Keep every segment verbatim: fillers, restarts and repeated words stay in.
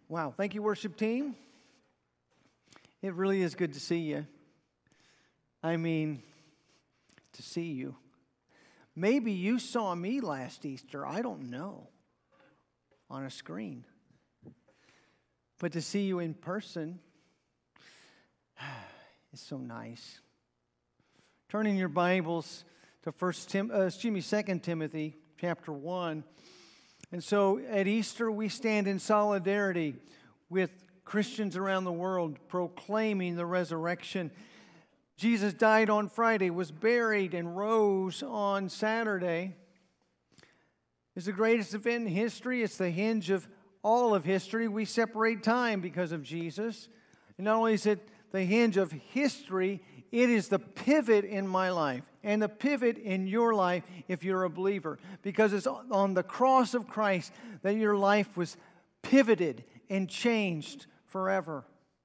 Wow, thank you, worship team. It really is good to see you. I mean, to see you. Maybe you saw me last Easter, I don't know, on a screen. But to see you in person is so nice. Turning your Bibles to First Tim, uh, excuse me, Second Timothy chapter one. And so at Easter, we stand in solidarity with Christians around the world proclaiming the resurrection. Jesus died on Friday, was buried, and rose on Saturday. It's the greatest event in history. It's the hinge of all of history. We separate time because of Jesus. And not only is it the hinge of history, it is the pivot in my life and the pivot in your life if you're a believer. Because it's on the cross of Christ that your life was pivoted and changed forever.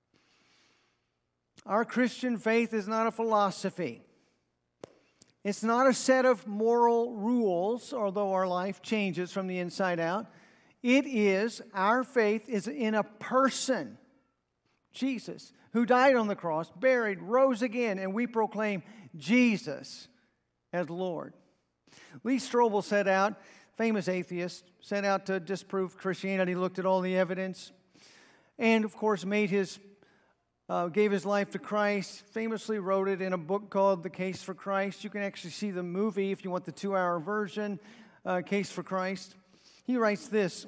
Our Christian faith is not a philosophy. It's not a set of moral rules, although our life changes from the inside out. It is, our faith is in a person, Jesus, who died on the cross, buried, rose again, and we proclaim Jesus as Lord. Lee Strobel set out, famous atheist, set out to disprove Christianity, looked at all the evidence, and of course made his, uh, gave his life to Christ, famously wrote it in a book called The Case for Christ. You can actually see the movie if you want the two-hour version, uh, Case for Christ. He writes this: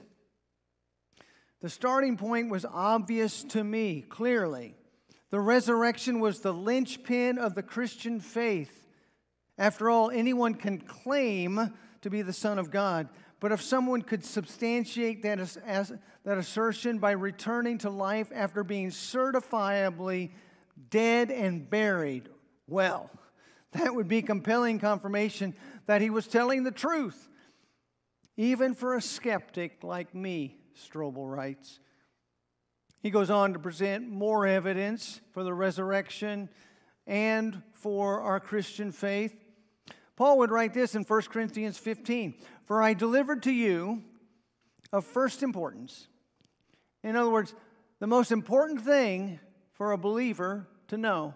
"The starting point was obvious to me, clearly. The resurrection was the linchpin of the Christian faith. After all, anyone can claim to be the Son of God, but if someone could substantiate that, as, as, that assertion by returning to life after being certifiably dead and buried, well, that would be compelling confirmation that he was telling the truth. Even for a skeptic like me," Strobel writes. He goes on to present more evidence for the resurrection and for our Christian faith. Paul would write this in First Corinthians fifteen, "For I delivered to you of first importance." In other words, the most important thing for a believer to know: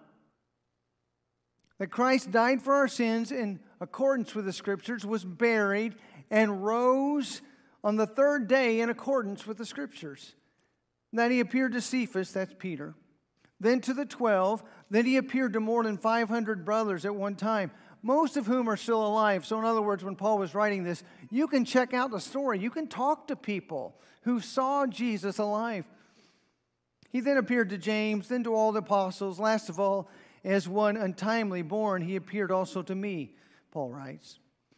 that Christ died for our sins in accordance with the Scriptures, was buried, and rose on the third day in accordance with the Scriptures. That he appeared to Cephas, that's Peter, then to the twelve, then he appeared to more than five hundred brothers at one time, most of whom are still alive. So in other words, when Paul was writing this, you can check out the story. You can talk to people who saw Jesus alive. He then appeared to James, then to all the apostles. Last of all, as one untimely born, he appeared also to me, Paul writes.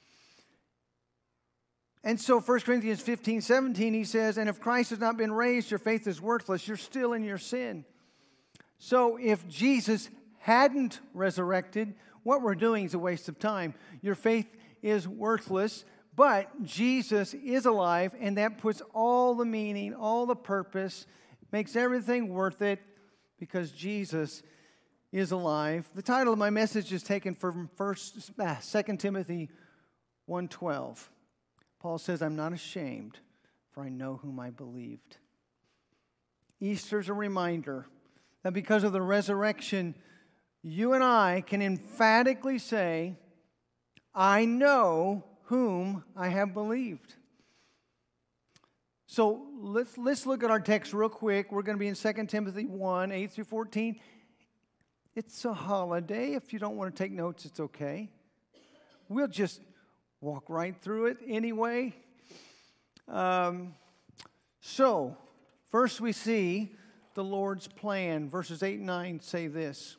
And so First Corinthians fifteen, seventeen, he says, "And if Christ has not been raised, your faith is worthless. You're still in your sin." So if Jesus hadn't resurrected, what we're doing is a waste of time. Your faith is worthless, but Jesus is alive, and that puts all the meaning, all the purpose, makes everything worth it because Jesus is alive. The title of my message is taken from First, ah, Second Timothy one twelve. Paul says, "I'm not ashamed, for I know whom I believed." Easter's a reminder that because of the resurrection, you and I can emphatically say, "I know whom I have believed." So let's, let's look at our text real quick. We're going to be in Second Timothy one, eight through fourteen. It's a holiday. If you don't want to take notes, it's okay. We'll just walk right through it anyway. Um, so, first we see the Lord's plan. Verses eight and nine say this: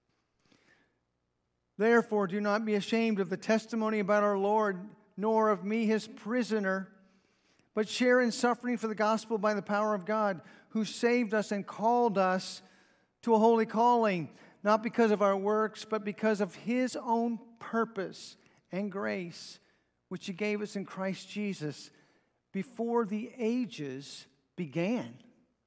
"Therefore, do not be ashamed of the testimony about our Lord, nor of me, his prisoner, but share in suffering for the gospel by the power of God, who saved us and called us to a holy calling, not because of our works, but because of his own purpose and grace, which he gave us in Christ Jesus before the ages began."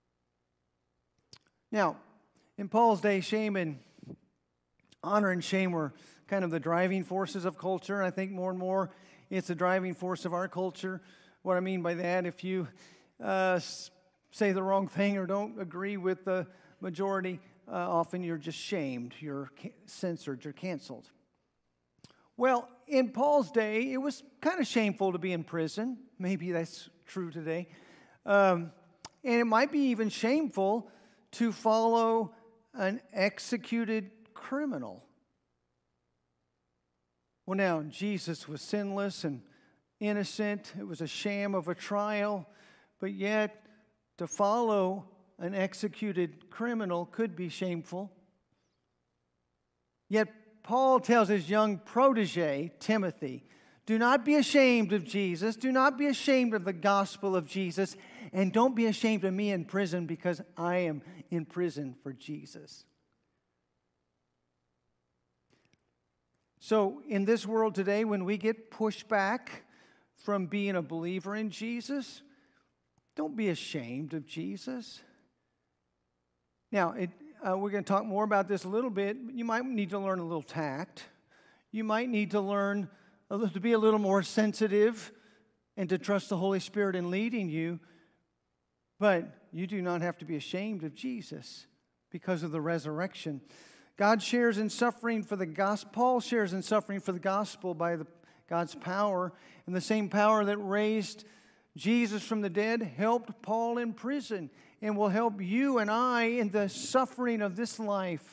Now, in Paul's day, shame and honor and shame were kind of the driving forces of culture. And I think more and more it's the driving force of our culture. What I mean by that, if you uh, say the wrong thing or don't agree with the majority, uh, often you're just shamed, you're censored, you're canceled. Well, in Paul's day, it was kind of shameful to be in prison. Maybe that's true today. Um, and it might be even shameful to follow an executed criminal. Well, now, Jesus was sinless and innocent. It was a sham of a trial. But yet, to follow an executed criminal could be shameful. Yet, Paul tells his young protege, Timothy, do not be ashamed of Jesus. Do not be ashamed of the gospel of Jesus. And don't be ashamed of me in prison because I am in prison for Jesus. So in this world today, when we get pushed back from being a believer in Jesus, don't be ashamed of Jesus. Now, it, uh, we're going to talk more about this a little bit. You might need to learn a little tact. You might need to learn a little, to be a little more sensitive and to trust the Holy Spirit in leading you. But you do not have to be ashamed of Jesus because of the resurrection. God shares in suffering for the gospel. Paul shares in suffering for the gospel by the, God's power. And the same power that raised Jesus from the dead helped Paul in prison and will help you and I in the suffering of this life.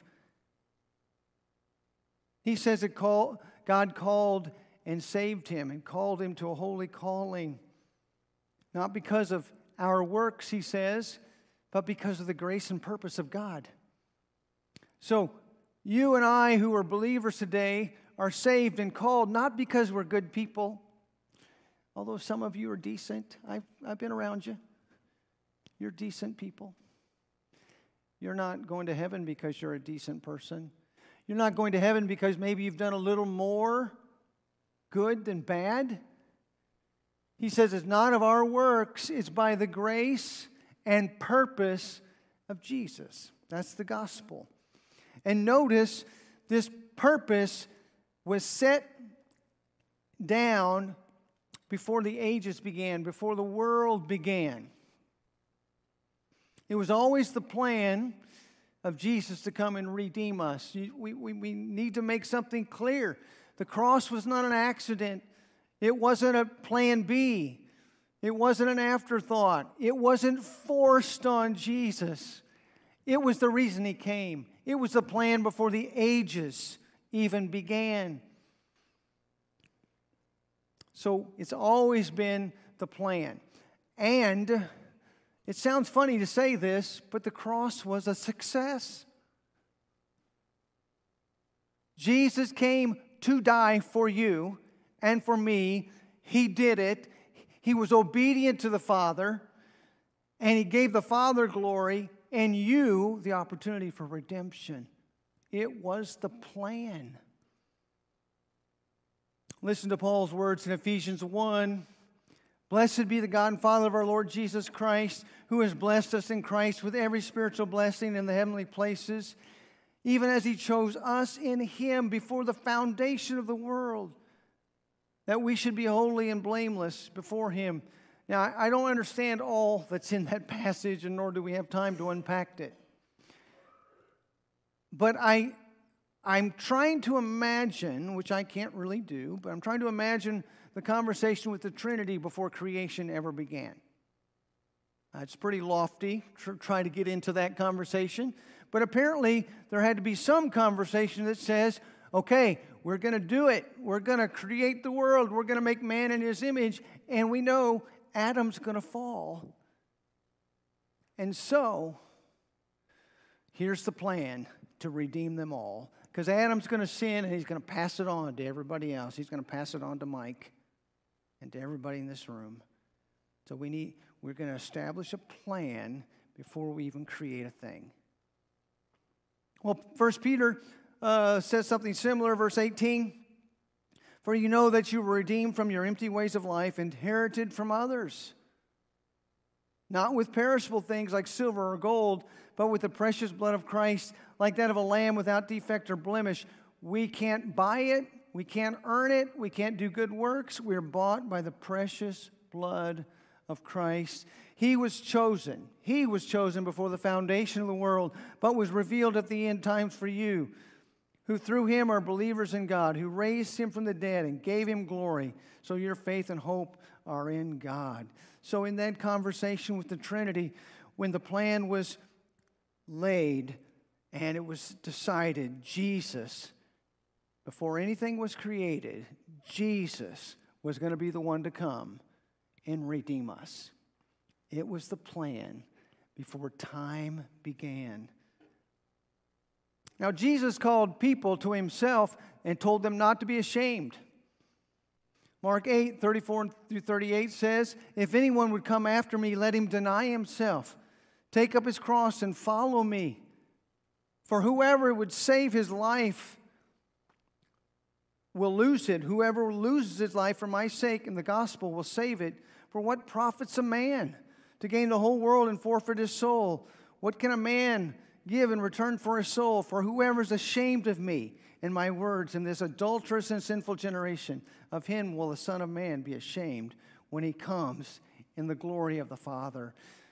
He says that call, God called and saved him and called him to a holy calling. Not because of our works, he says, but because of the grace and purpose of God. So, you and I who are believers today are saved and called not because we're good people, although some of you are decent. I've, I've been around you. You're decent people. You're not going to heaven because you're a decent person. You're not going to heaven because maybe you've done a little more good than bad. He says it's not of our works, it's by the grace and purpose of Jesus. That's the gospel. And notice, this purpose was set down before the ages began, before the world began. It was always the plan of Jesus to come and redeem us. We, we, we need to make something clear. The cross was not an accident. It wasn't a plan B. It wasn't an afterthought. It wasn't forced on Jesus. It was the reason he came. It was the plan before the ages even began. So it's always been the plan. And it sounds funny to say this, but the cross was a success. Jesus came to die for you and for me. He did it. He was obedient to the Father, and he gave the Father glory and you the opportunity for redemption. It was the plan. Listen to Paul's words in Ephesians one. Blessed be the God and Father of our Lord Jesus Christ, who has blessed us in Christ with every spiritual blessing in the heavenly places, even as he chose us in him before the foundation of the world, that we should be holy and blameless before him. Now, I don't understand all that's in that passage, and nor do we have time to unpack it. But I, I'm trying to imagine, which I can't really do, but I'm trying to imagine the conversation with the Trinity before creation ever began. Uh, it's pretty lofty to try to get into that conversation. But apparently, there had to be some conversation that says, okay, we're going to do it. We're going to create the world. We're going to make man in his image. And we know Adam's going to fall. And so, here's the plan to redeem them all. Because Adam's going to sin and he's going to pass it on to everybody else. He's going to pass it on to Mike and to everybody in this room. So we need, we're going to establish a plan before we even create a thing. Well, First Peter uh, says something similar, verse eighteen. For you know that you were redeemed from your empty ways of life, inherited from others, not with perishable things like silver or gold, but with the precious blood of Christ, like that of a lamb without defect or blemish. We can't buy it. We can't earn it. We can't do good works. We're bought by the precious blood of Christ. He was chosen. He was chosen before the foundation of the world, but was revealed at the end times for you, who through him are believers in God, who raised him from the dead and gave him glory. So your faith and hope are in God. So in that conversation with the Trinity, when the plan was laid and it was decided, Jesus, before anything was created, Jesus was going to be the one to come and redeem us. It was the plan before time began. Now, Jesus called people to himself and told them not to be ashamed. Mark eight, thirty-four through thirty-eight says, if anyone would come after me, let him deny himself, take up his cross and follow me. For whoever would save his life will lose it. Whoever loses his life for my sake and the gospel will save it. For what profits a man to gain the whole world and forfeit his soul? What can a man give in return for his soul? For whoever is ashamed of me and my words in this adulterous and sinful generation, of him will the Son of Man be ashamed when he comes in the glory of the Father.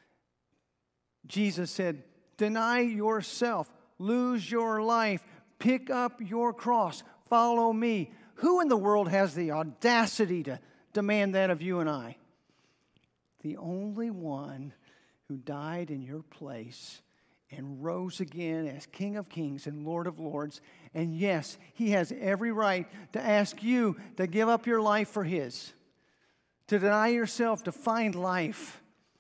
Jesus said, deny yourself, lose your life, pick up your cross, follow me. Who in the world has the audacity to demand that of you and I? The only one who died in your place and rose again as King of Kings and Lord of Lords. And yes, he has every right to ask you to give up your life for his, to deny yourself, to find life.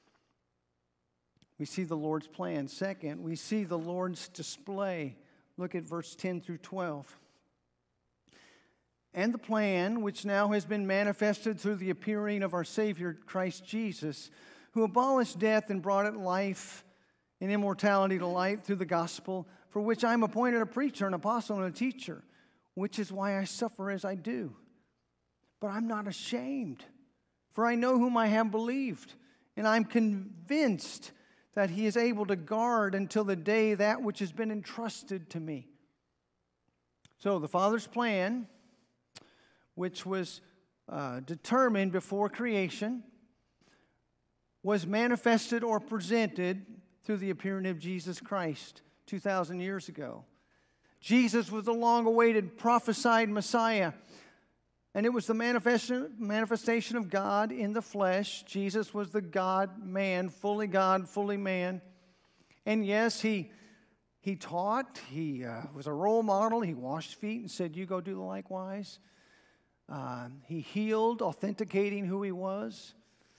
We see the Lord's plan. Second, we see the Lord's display. Look at verse ten through twelve. And the plan, which now has been manifested through the appearing of our Savior, Christ Jesus, who abolished death and brought it life and immortality to light through the gospel, for which I am appointed a preacher, an apostle, and a teacher, which is why I suffer as I do. But I'm not ashamed, for I know whom I have believed, and I'm convinced that he is able to guard until the day that which has been entrusted to me. So the Father's plan, which was uh, determined before creation, was manifested or presented through the appearing of Jesus Christ two thousand years ago. Jesus was the long-awaited prophesied Messiah, and it was the manifestation, manifestation of God in the flesh. Jesus was the God-man, fully God, fully man. And yes, he, he taught, he uh, was a role model, he washed feet and said, you go do the likewise. Uh, he healed, authenticating who he was.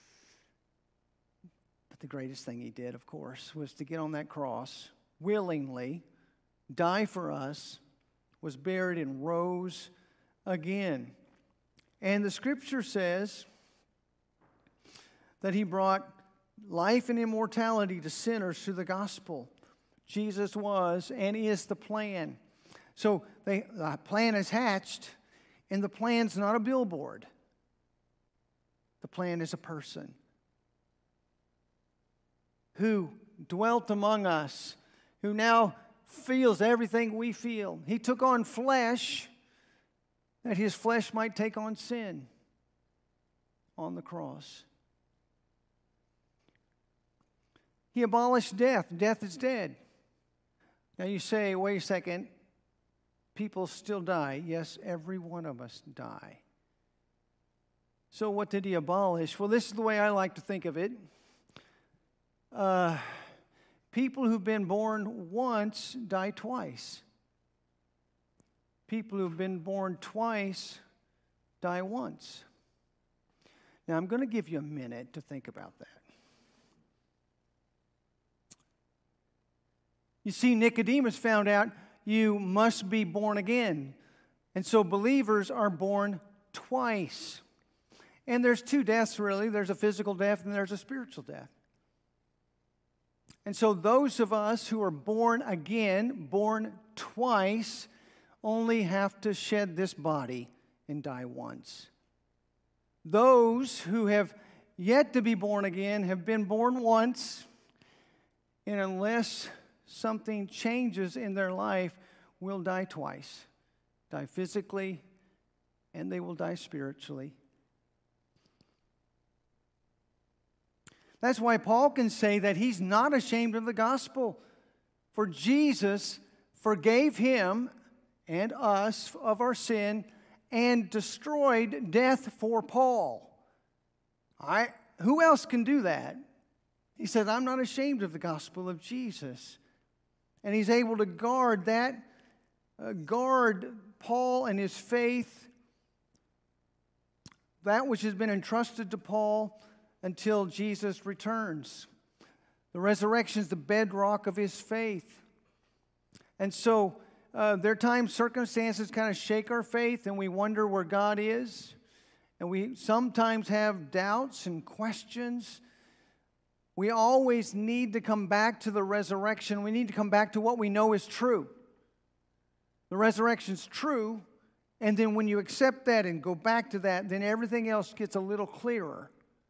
But the greatest thing he did, of course, was to get on that cross willingly, die for us, was buried and rose again. And the scripture says that he brought life and immortality to sinners through the gospel. Jesus was and is the plan. So the plan is hatched, and the plan's not a billboard. The plan is a person who dwelt among us, who now feels everything we feel. He took on flesh that his flesh might take on sin on the cross. He abolished death. Death is dead. Now you say, wait a second, people still die. Yes, every one of us die. So what did he abolish? Well, this is the way I like to think of it. Uh, people who've been born once die twice. People who've been born twice die once. Now, I'm going to give you a minute to think about that. You see, Nicodemus found out you must be born again. And so believers are born twice. And there's two deaths, really. There's a physical death and there's a spiritual death. And so those of us who are born again, born twice, only have to shed this body and die once. Those who have yet to be born again have been born once, and unless something changes in their life, will die twice. Die physically, and they will die spiritually. That's why Paul can say that he's not ashamed of the gospel. For Jesus forgave him and us of our sin and destroyed death for Paul. I, who else can do that? He said, I'm not ashamed of the gospel of Jesus. And he's able to guard that, uh, guard Paul and his faith, that which has been entrusted to Paul until Jesus returns. The resurrection is the bedrock of his faith. And so uh, there are times circumstances kind of shake our faith and we wonder where God is. And we sometimes have doubts and questions. We always need to come back to the resurrection. We need to come back to what we know is true. The resurrection's true, and then when you accept that and go back to that, then everything else gets a little clearer.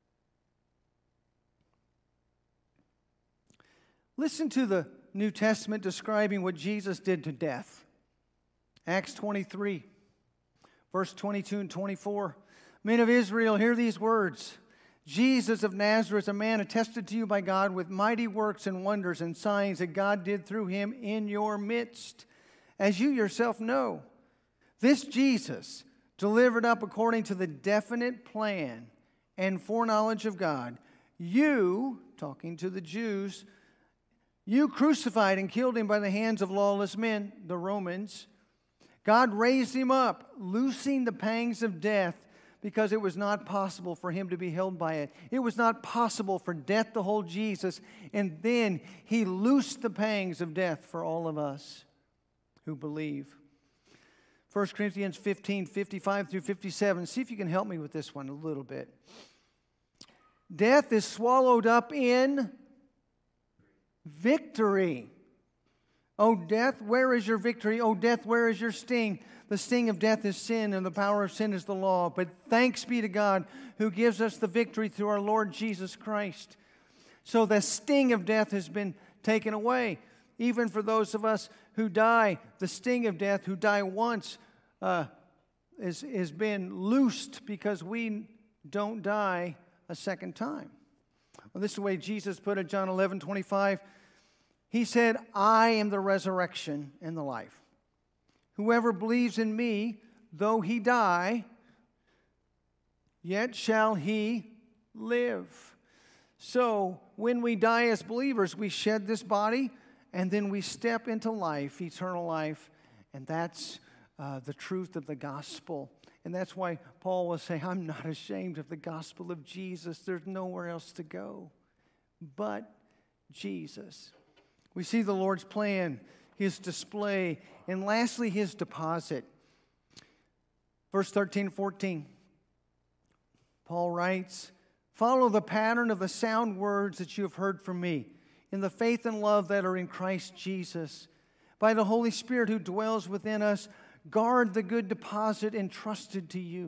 Listen to the New Testament describing what Jesus did to death. Acts twenty-three, verse twenty-two and twenty-four. Men of Israel, hear these words. Jesus of Nazareth, a man attested to you by God with mighty works and wonders and signs that God did through him in your midst, as you yourself know. This Jesus, delivered up according to the definite plan and foreknowledge of God, you, talking to the Jews, you crucified and killed him by the hands of lawless men, the Romans. God raised him up, loosing the pangs of death, because it was not possible for him to be held by it. It was not possible for death to hold Jesus, and then he loosed the pangs of death for all of us who believe. First Corinthians fifteen, fifty-five through fifty-seven. See if you can help me with this one a little bit. Death is swallowed up in victory. O death, where is your victory? O death, where is your sting? The sting of death is sin, and the power of sin is the law. But thanks be to God who gives us the victory through our Lord Jesus Christ. So the sting of death has been taken away. Even for those of us who die, the sting of death, who die once, uh, is, is been loosed because we don't die a second time. Well, this is the way Jesus put it, John eleven twenty-five. He said, I am the resurrection and the life. Whoever believes in me, though he die, yet shall he live. So when we die as believers, we shed this body, and then we step into life, eternal life, and that's uh, the truth of the gospel. And that's why Paul will say, I'm not ashamed of the gospel of Jesus. There's nowhere else to go but Jesus. We see the Lord's plan, his display, and lastly, his deposit. Verse thirteen and fourteen. Paul writes, follow the pattern of the sound words that you have heard from me, in the faith and love that are in Christ Jesus. By the Holy Spirit who dwells within us, guard the good deposit entrusted to you.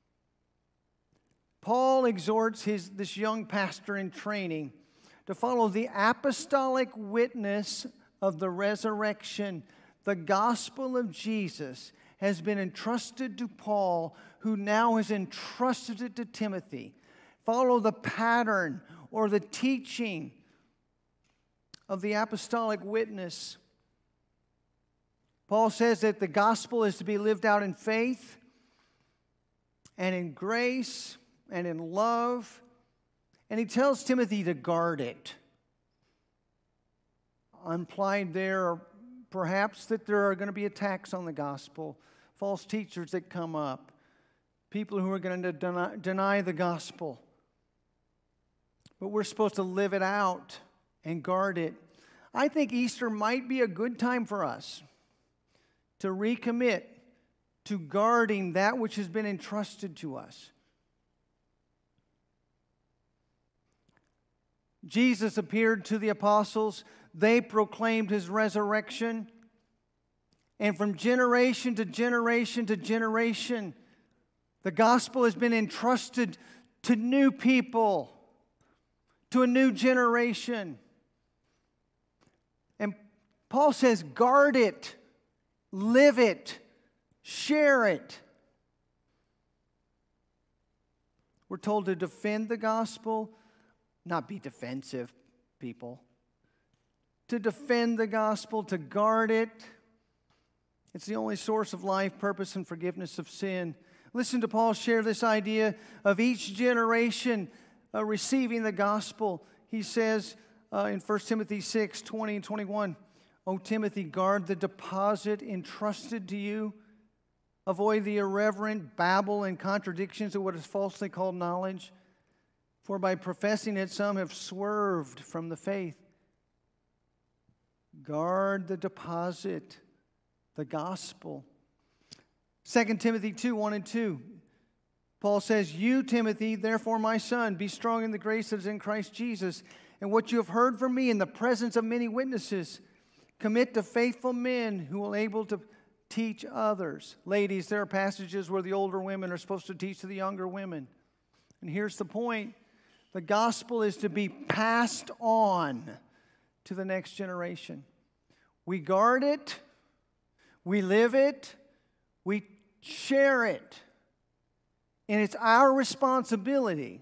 Paul exhorts his, this young pastor in training to follow the apostolic witness of the resurrection. The gospel of Jesus has been entrusted to Paul, who now has entrusted it to Timothy. Follow the pattern or the teaching of the apostolic witness. Paul says that the gospel is to be lived out in faith and in grace and in love. And he tells Timothy to guard it. Implied there, perhaps, that there are going to be attacks on the gospel, false teachers that come up, people who are going to deny, deny the gospel. But we're supposed to live it out and guard it. I think Easter might be a good time for us to recommit to guarding that which has been entrusted to us. Jesus appeared to the apostles. They proclaimed his resurrection. And from generation to generation to generation, the gospel has been entrusted to new people, to a new generation. And Paul says, guard it, live it, share it. We're told to defend the gospel, not be defensive people. To defend the gospel, to guard it. It's the only source of life, purpose, and forgiveness of sin. Listen to Paul share this idea of each generation uh, receiving the gospel. He says uh, in First Timothy six, twenty and twenty-one, O Timothy, guard the deposit entrusted to you. Avoid the irreverent babble and contradictions of what is falsely called knowledge. For by professing it, some have swerved from the faith. Guard the deposit, the gospel. Second Timothy two, one and two. Paul says, You, Timothy, therefore, my son, be strong in the grace that is in Christ Jesus. And what you have heard from me in the presence of many witnesses, commit to faithful men who will be able to teach others. Ladies, there are passages where the older women are supposed to teach to the younger women. And here's the point. The gospel is to be passed on to the next generation. We guard it, we live it, we share it. And it's our responsibility.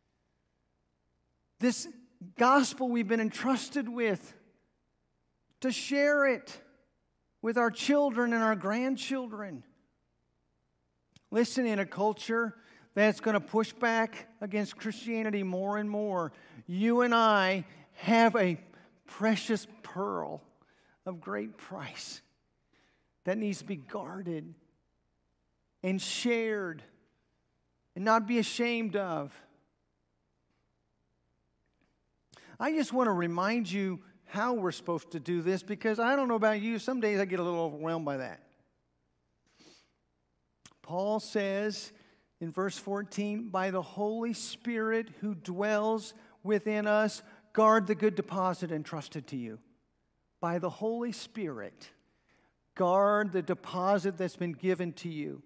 This gospel we've been entrusted with, to share it with our children and our grandchildren. Listen, in a culture that's going to push back against Christianity more and more, you and I have a precious pearl of great price that needs to be guarded and shared and not be ashamed of. I just want to remind you how we're supposed to do this, because I don't know about you, some days I get a little overwhelmed by that. Paul says in verse fourteen, by the Holy Spirit who dwells within us, guard the good deposit entrusted to you. By the Holy Spirit, guard the deposit that's been given to you.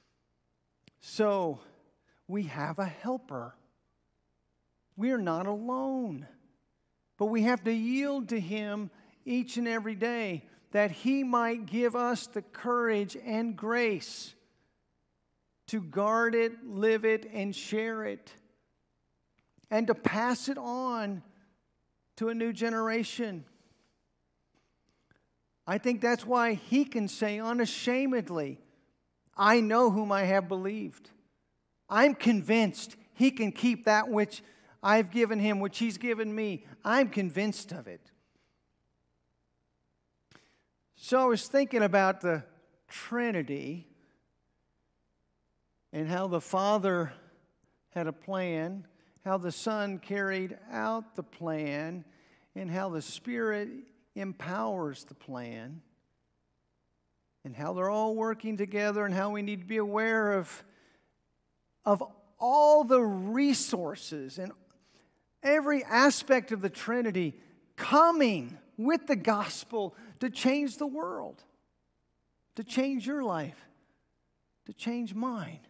So, we have a helper. We are not alone. But we have to yield to Him each and every day that He might give us the courage and grace to guard it, live it, and share it, and to pass it on to a new generation. I think that's why He can say unashamedly, I know whom I have believed. I'm convinced He can keep that which I've given Him, which He's given me. I'm convinced of it. So I was thinking about the Trinity and how the Father had a plan, how the Son carried out the plan, and how the Spirit empowers the plan, and how they're all working together, and how we need to be aware of, of all the resources and every aspect of the Trinity coming with the gospel to change the world, to change your life, to change mine.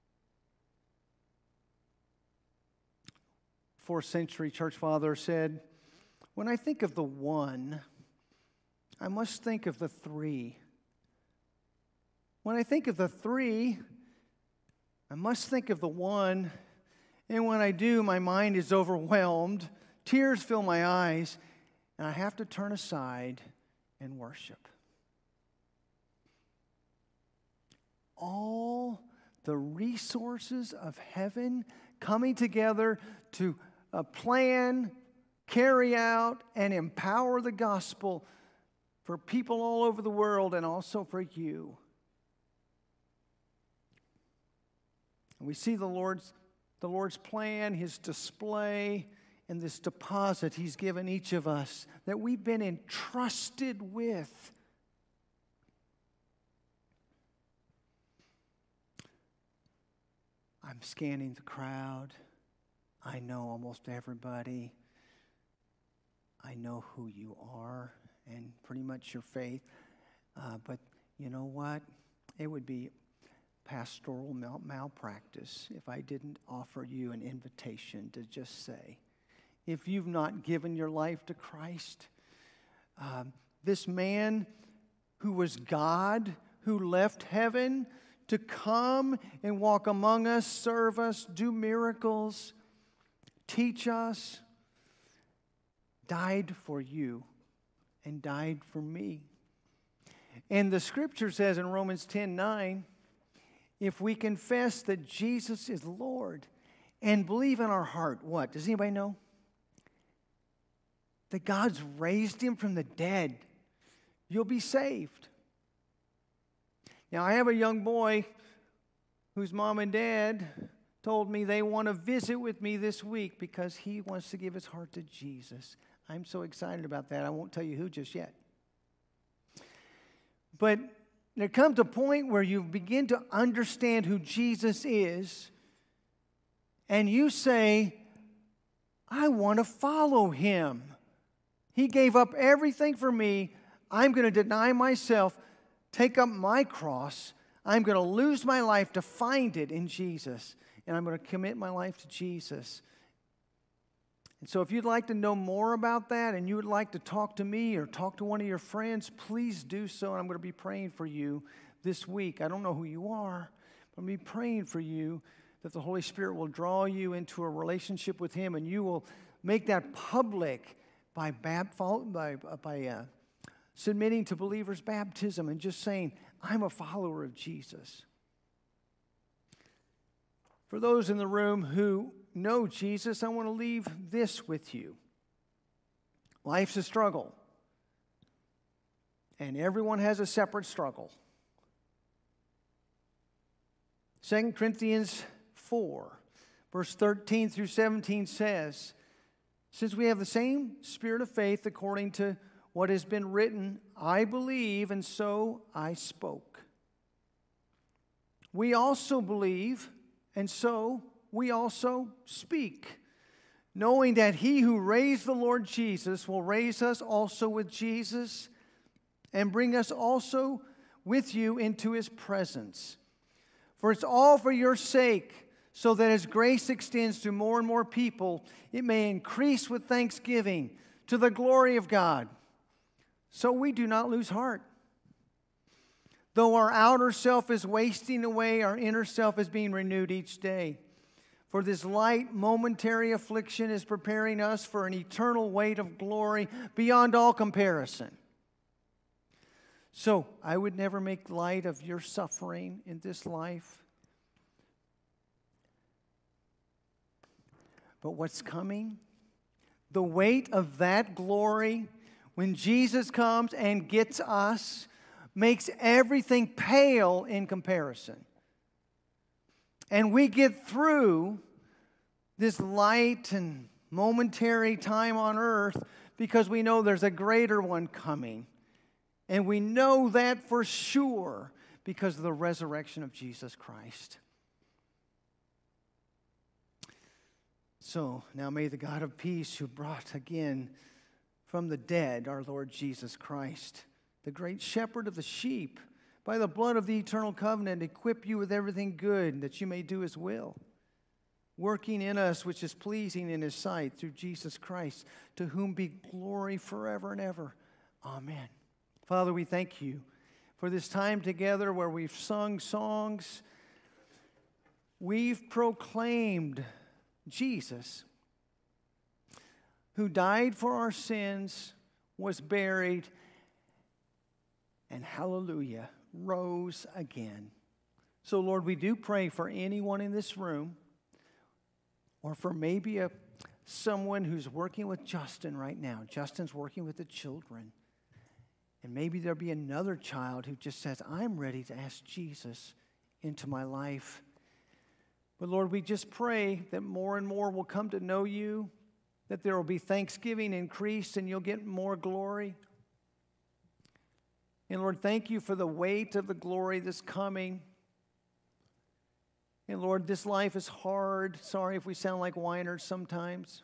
Fourth century church father said, when I think of the one, I must think of the three. When I think of the three, I must think of the one. And when I do, my mind is overwhelmed. Tears fill my eyes, and I have to turn aside and worship. All the resources of heaven coming together to uh, plan, carry out, and empower the gospel for people all over the world, and also for you. And we see the Lord's The Lord's plan, His display, and this deposit He's given each of us that we've been entrusted with. I'm scanning the crowd. I know almost everybody. I know who you are and pretty much your faith. Uh, but you know what? It would be pastoral mal- malpractice if I didn't offer you an invitation to just say, if you've not given your life to Christ, um, this man who was God, who left heaven to come and walk among us, serve us, do miracles, teach us, died for you and died for me. And the scripture says in Romans ten nine, if we confess that Jesus is Lord and believe in our heart, what? Does anybody know? That God's raised him from the dead, you'll be saved. Now, I have a young boy whose mom and dad told me they want to visit with me this week because he wants to give his heart to Jesus. I'm so excited about that. I won't tell you who just yet. But there comes a point where you begin to understand who Jesus is, and you say, I want to follow him. He gave up everything for me. I'm going to deny myself, take up my cross. I'm going to lose my life to find it in Jesus, and I'm going to commit my life to Jesus. And so if you'd like to know more about that and you would like to talk to me or talk to one of your friends, please do so. And I'm going to be praying for you this week. I don't know who you are, but I'm going to be praying for you that the Holy Spirit will draw you into a relationship with him, and you will make that public by, bap- by, by uh, submitting to believers' baptism and just saying, I'm a follower of Jesus. For those in the room who know Jesus, I want to leave this with you. Life's a struggle, and everyone has a separate struggle. Second Corinthians four, verse thirteen through seventeen says, since we have the same spirit of faith according to what has been written, I believe, and so I spoke. We also believe, and so we also speak, knowing that he who raised the Lord Jesus will raise us also with Jesus and bring us also with you into his presence. For it's all for your sake, so that as grace extends to more and more people, it may increase with thanksgiving to the glory of God. So we do not lose heart. Though our outer self is wasting away, our inner self is being renewed each day. For this light, momentary affliction is preparing us for an eternal weight of glory beyond all comparison. So, I would never make light of your suffering in this life. But what's coming? The weight of that glory, when Jesus comes and gets us, makes everything pale in comparison. And we get through this light and momentary time on earth because we know there's a greater one coming. And we know that for sure because of the resurrection of Jesus Christ. So now may the God of peace, who brought again from the dead our Lord Jesus Christ, the great shepherd of the sheep, by the blood of the eternal covenant, equip you with everything good, that you may do his will, working in us which is pleasing in his sight through Jesus Christ, to whom be glory forever and ever. Amen. Father, we thank you for this time together where we've sung songs. We've proclaimed Jesus, who died for our sins, was buried, and hallelujah, rose again. So, Lord, we do pray for anyone in this room, or for maybe a someone who's working with Justin right now. Justin's working with the children. And maybe there'll be another child who just says, I'm ready to ask Jesus into my life. But Lord, we just pray that more and more will come to know you, that there will be thanksgiving increased and you'll get more glory. And Lord, thank you for the weight of the glory that's coming. And Lord, this life is hard. Sorry if we sound like whiners sometimes.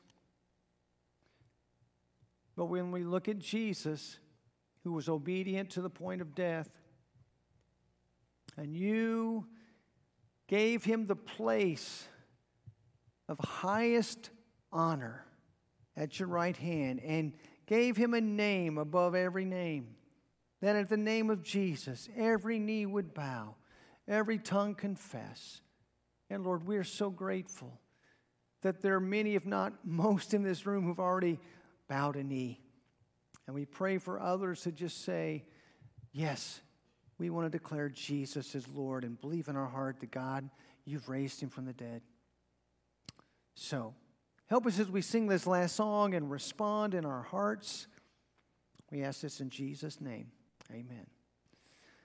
But when we look at Jesus, who was obedient to the point of death, and you gave him the place of highest honor at your right hand, and gave him a name above every name, that at the name of Jesus, every knee would bow, every tongue confess. And Lord, we are so grateful that there are many, if not most in this room, who've already bowed a knee. And we pray for others to just say, yes, we want to declare Jesus as Lord and believe in our heart that God, you've raised him from the dead. So, help us as we sing this last song and respond in our hearts. We ask this in Jesus' name. Amen.